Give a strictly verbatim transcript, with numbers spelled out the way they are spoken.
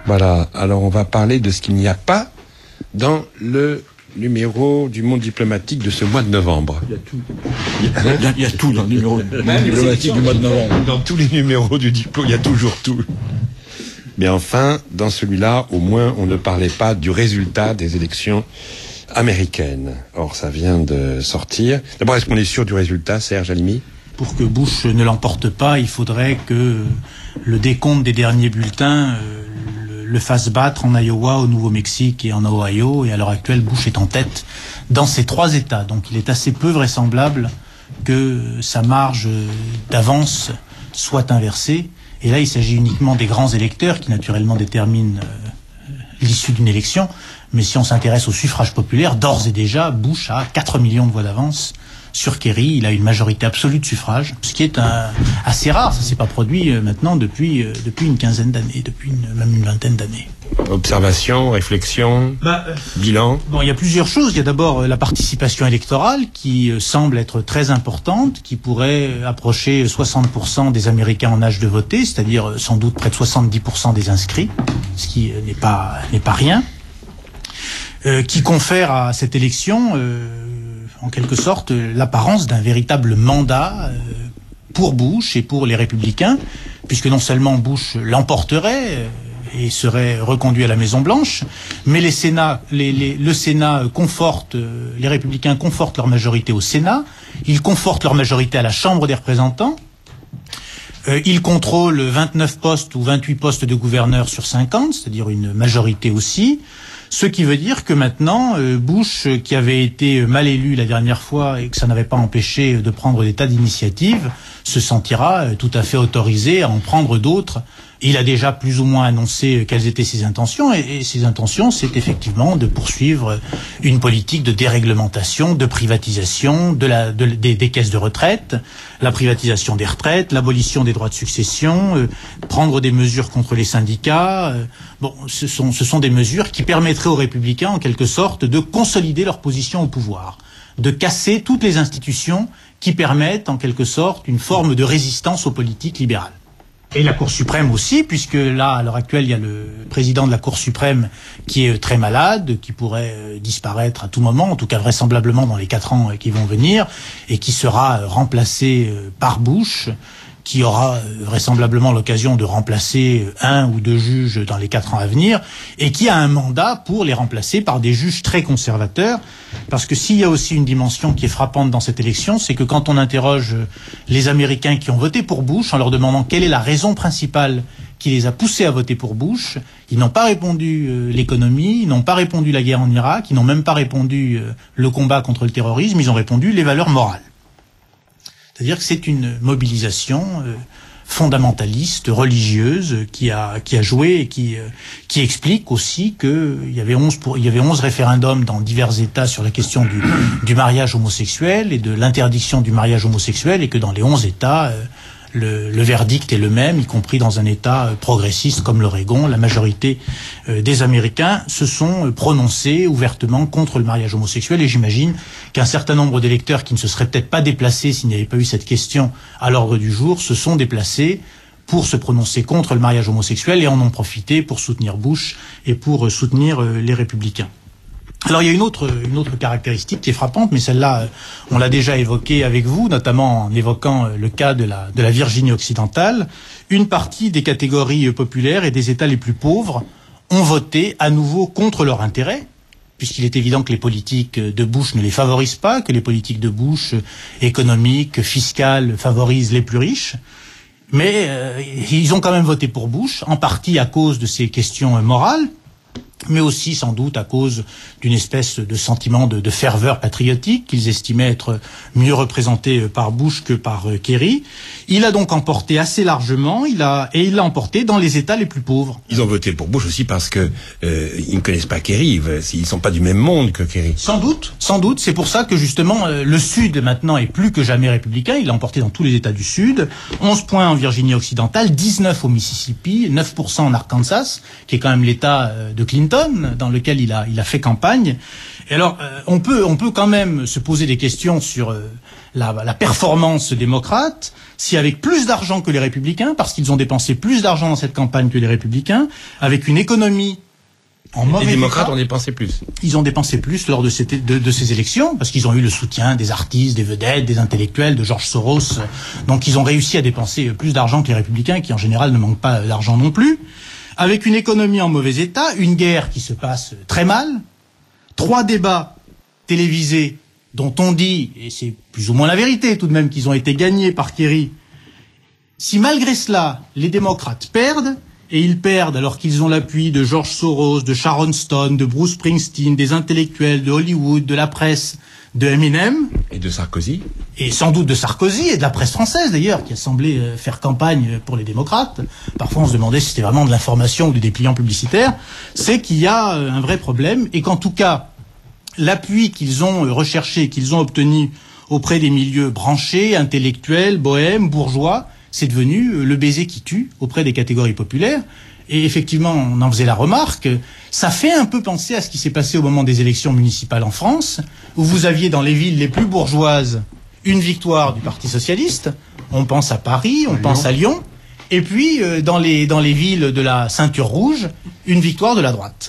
Voilà, alors on va parler de ce qu'il n'y a pas dans le numéro du Monde diplomatique de ce mois de novembre. Il y a tout. Il y a, il y a, il y a tout dans le numéro du Monde diplomatique du mois de novembre. Dans tous les numéros du diplôme, il y a toujours tout. Mais enfin, dans celui-là, au moins, on ne parlait pas du résultat des élections américaines. Or, ça vient de sortir. D'abord, est-ce qu'on est sûr du résultat, Serge Halimi ? Pour que Bush ne l'emporte pas, il faudrait que le décompte des derniers bulletins euh, le, le fasse battre en Iowa, au Nouveau-Mexique et en Ohio. Et à l'heure actuelle, Bush est en tête dans ces trois États. Donc il est assez peu vraisemblable que sa marge d'avance soit inversée. Et là, il s'agit uniquement des grands électeurs qui, naturellement, déterminent euh, l'issue d'une élection. Mais si on s'intéresse au suffrage populaire, d'ores et déjà, Bush a quatre millions de voix d'avance sur Kerry. Il a une majorité absolue de suffrage, ce qui est un, assez rare. Ça s'est pas produit euh, maintenant depuis, euh, depuis une quinzaine d'années, depuis une, même une vingtaine d'années. Observation, réflexion, bah, euh, bilan. Bon, il y a plusieurs choses. Il y a d'abord euh, la participation électorale qui euh, semble être très importante, qui pourrait euh, approcher soixante pour cent des Américains en âge de voter, c'est-à-dire euh, sans doute près de soixante-dix pour cent des inscrits, ce qui euh, n'est pas, n'est pas rien, euh, qui confère à cette élection euh, en quelque sorte l'apparence d'un véritable mandat euh, pour Bush et pour les républicains, puisque non seulement Bush l'emporterait euh, et serait reconduit à la Maison-Blanche, mais les Sénats, les, les, le Sénat conforte, euh, les républicains confortent leur majorité au Sénat, ils confortent leur majorité à la Chambre des représentants, euh, ils contrôlent vingt-neuf postes ou vingt-huit postes de gouverneurs sur cinquante, c'est-à-dire une majorité aussi. Ce qui veut dire que maintenant, euh, Bush, euh, qui avait été mal élu la dernière fois et que ça n'avait pas empêché de prendre des tas d'initiatives, se sentira euh, tout à fait autorisé à en prendre d'autres. Il a déjà plus ou moins annoncé euh, quelles étaient ses intentions, et, et ses intentions, c'est effectivement de poursuivre une politique de déréglementation, de privatisation de la, de, des, des caisses de retraite, la privatisation des retraites, l'abolition des droits de succession, euh, prendre des mesures contre les syndicats. Euh, bon, ce sont, ce sont des mesures qui permettraient aux républicains, en quelque sorte, de consolider leur position au pouvoir, de casser toutes les institutions qui permettent, en quelque sorte, une forme de résistance aux politiques libérales. Et la Cour suprême aussi, puisque là, à l'heure actuelle, il y a le président de la Cour suprême qui est très malade, qui pourrait euh, disparaître à tout moment, en tout cas vraisemblablement dans les quatre ans euh, qui vont venir, et qui sera euh, remplacé euh, par Bush, qui aura euh, vraisemblablement l'occasion de remplacer euh, un ou deux juges dans les quatre ans à venir, et qui a un mandat pour les remplacer par des juges très conservateurs, parce que s'il y a aussi une dimension qui est frappante dans cette élection, c'est que quand on interroge les Américains qui ont voté pour Bush, en leur demandant quelle est la raison principale qui les a poussés à voter pour Bush, ils n'ont pas répondu euh, l'économie, ils n'ont pas répondu la guerre en Irak, ils n'ont même pas répondu euh, le combat contre le terrorisme, ils ont répondu les valeurs morales. C'est-à-dire que c'est une mobilisation euh, fondamentaliste, religieuse, qui a qui a joué et qui euh, qui explique aussi que il y avait onze pour il y avait onze référendums dans divers États sur la question du du mariage homosexuel et de l'interdiction du mariage homosexuel, et que dans les onze États euh, Le, le verdict est le même, y compris dans un État euh, progressiste comme l'Oregon. La majorité euh, des Américains se sont euh, prononcés ouvertement contre le mariage homosexuel, et j'imagine qu'un certain nombre d'électeurs qui ne se seraient peut-être pas déplacés s'il n'y avait pas eu cette question à l'ordre du jour se sont déplacés pour se prononcer contre le mariage homosexuel et en ont profité pour soutenir Bush et pour euh, soutenir euh, les républicains. Alors il y a une autre, une autre caractéristique qui est frappante, mais celle-là, on l'a déjà évoquée avec vous, notamment en évoquant le cas de la, de la Virginie occidentale. Une partie des catégories populaires et des États les plus pauvres ont voté à nouveau contre leur intérêt, puisqu'il est évident que les politiques de Bush ne les favorisent pas, que les politiques de Bush économiques, fiscales, favorisent les plus riches. Mais euh, ils ont quand même voté pour Bush, en partie à cause de ces questions morales, mais aussi sans doute à cause d'une espèce de sentiment de, de ferveur patriotique qu'ils estimaient être mieux représentés par Bush que par euh, Kerry. Il a donc emporté assez largement, il a, et il l'a emporté dans les États les plus pauvres. Ils ont voté pour Bush aussi parce que euh, ils ne connaissent pas Kerry, ils ne sont pas du même monde que Kerry. Sans doute, sans doute. C'est pour ça que justement euh, le Sud maintenant est plus que jamais républicain. Il l'a emporté dans tous les États du Sud. onze points en Virginie occidentale, dix-neuf au Mississippi, neuf pour cent en Arkansas, qui est quand même l'État euh, de Clinton, dans lequel il a, il a fait campagne. Et alors, euh, on peut, on peut quand même se poser des questions sur euh, la, la performance démocrate, si avec plus d'argent que les républicains, parce qu'ils ont dépensé plus d'argent dans cette campagne que les républicains, avec une économie en mauvais Les démocrates état, ont dépensé plus. Ils ont dépensé plus lors de, cette, de, de ces élections, parce qu'ils ont eu le soutien des artistes, des vedettes, des intellectuels, de George Soros. Donc ils ont réussi à dépenser plus d'argent que les républicains, qui en général ne manquent pas d'argent non plus. Avec une économie en mauvais état, une guerre qui se passe très mal, trois débats télévisés dont on dit, et c'est plus ou moins la vérité tout de même, qu'ils ont été gagnés par Kerry. Si malgré cela, les démocrates perdent, et ils perdent alors qu'ils ont l'appui de George Soros, de Sharon Stone, de Bruce Springsteen, des intellectuels, de Hollywood, de la presse, de Eminem. Et de Sarkozy. Et sans doute de Sarkozy et de la presse française d'ailleurs, qui a semblé faire campagne pour les démocrates. Parfois on se demandait si c'était vraiment de l'information ou du dépliant publicitaire. C'est qu'il y a un vrai problème et qu'en tout cas, l'appui qu'ils ont recherché, qu'ils ont obtenu auprès des milieux branchés, intellectuels, bohèmes, bourgeois, c'est devenu le baiser qui tue auprès des catégories populaires. Et effectivement, on en faisait la remarque, ça fait un peu penser à ce qui s'est passé au moment des élections municipales en France, où vous aviez dans les villes les plus bourgeoises une victoire du Parti socialiste, on pense à Paris, on pense à Lyon, et puis euh, dans les, dans les villes de la ceinture rouge, une victoire de la droite.